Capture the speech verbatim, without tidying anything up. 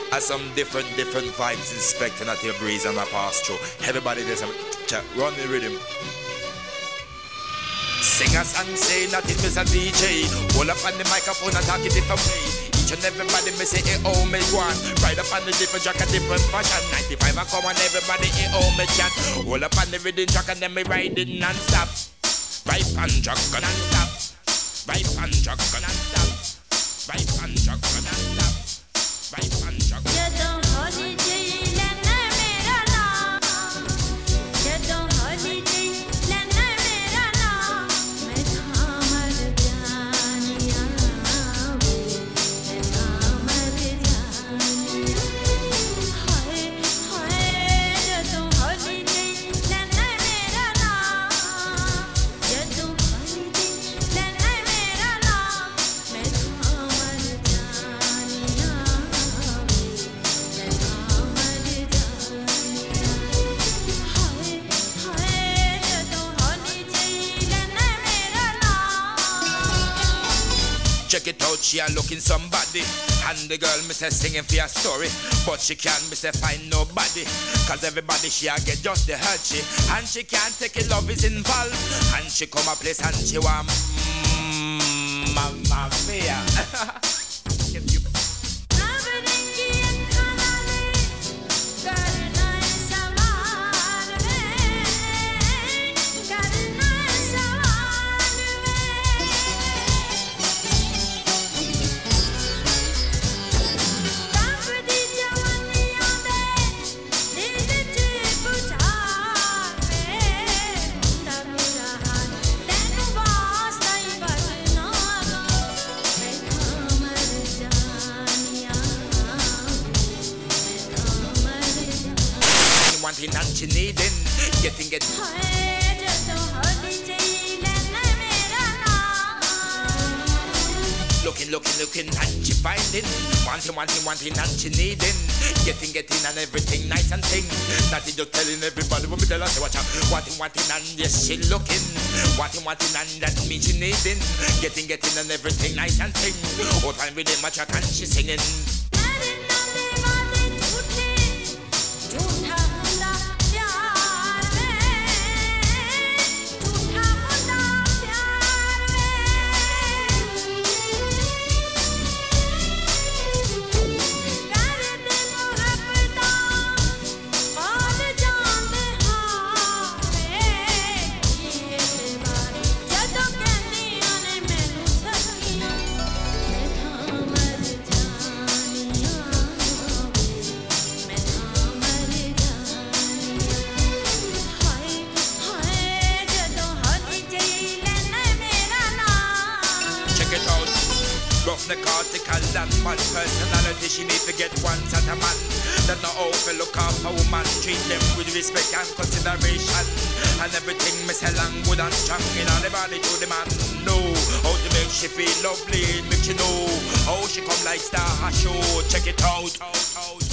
As some different, different vibes inspecting at your breeze and I pass through. Everybody there's a chat, run the rhythm. Sing a song, say nothing, Mister D J. Hold up on the microphone and talk it different way. Each and everybody me say, eh, oh, me one. Ride up on the different track, a different fashion. ninety-five I come on everybody, eh, oh, me chat. Hold up on the rhythm track and then me ride it non-stop. Right on track, non-stop. Right on track, non-stop. Right on track, non-stop. Right on track. ਜਦੋਂ ਹੋਲੀ ਜਿਹੀ ਲੈਣਾ ਮੇਰਾ ਨਾਮ, ਜਦੋਂ ਹੋਲੀ ਜਿਹੀ ਲੈਣਾ ਮੇਰਾ ਨਾਮ, ਮੈਂ ਤਾਂ ਮਰ ਜਾਣੀਆਂ ਵੇ, ਮੈਂ ਤਾਂ ਮਰ ਜਾਣੀਆਂ। ਹਾਏ ਹਾਏ ਜਦੋਂ ਹੋਲੀ ਜਿਹੀ ਲੈਣਾ ਮੇਰਾ ਨਾਮ, ਜਦੋਂ ਹੋਲੀ ਜਿਹੀ ਲੈਣਾ ਮੇਰਾ ਨਾਮ, ਮੈਂ ਤਾਂ ਮਰ ਜਾਣੀਆਂ। Check it out, she a looking somebody. And the girl me say singing for a story, but she can't me say find nobody. Cause everybody she a get just the hurt she, and she can't take it, love is involved. And she come a place and she want mm, Mamma Mia. If you wanting and she needing, getting it. Looking, looking, looking and she finding, wanting, wanting, wanting and she needing, getting, getting and everything nice and thing. Not just telling everybody when me tell her say watch out. Wanting, wanting and yes she looking, wanting, wanting and that means she needing, getting, getting and everything nice and thing. All time with them a track and she singing. Narcotical and bad personality. She need to get one at a man. That no open look after a woman. Treat them with respect and consideration. And everything me sell and good and strong. In all the body to the man. Know how to make she feel lovely. Make she know how she come like star show. Check it out. out, out.